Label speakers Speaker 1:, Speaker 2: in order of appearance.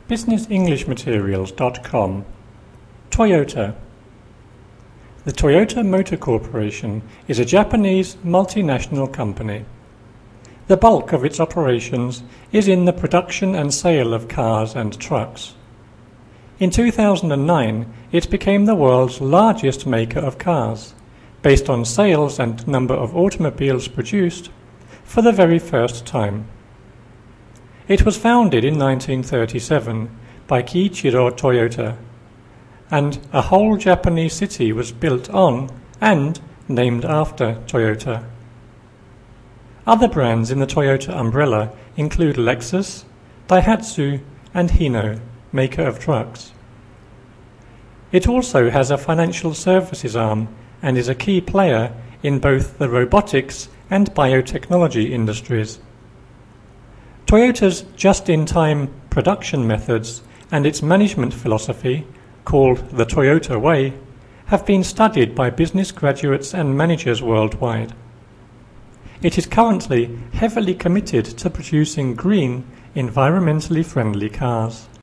Speaker 1: businessenglishmaterials.com. Toyota. The Toyota Motor Corporation is a Japanese multinational company. The bulk of its operations is in the production and sale of cars and trucks. In 2009, it became the world's largest maker of cars, based on sales and number of automobiles produced, for the very first time. It was founded in 1937 by Kiichiro Toyota, and a whole Japanese city was built on and named after Toyota. Other brands in the Toyota umbrella include Lexus, Daihatsu, and Hino, maker of trucks. It also has a financial services arm and is a key player in both the robotics and biotechnology industries. Toyota's just-in-time production methods and its management philosophy, called the Toyota Way, have been studied by business graduates and managers worldwide. It is currently heavily committed to producing green, environmentally friendly cars.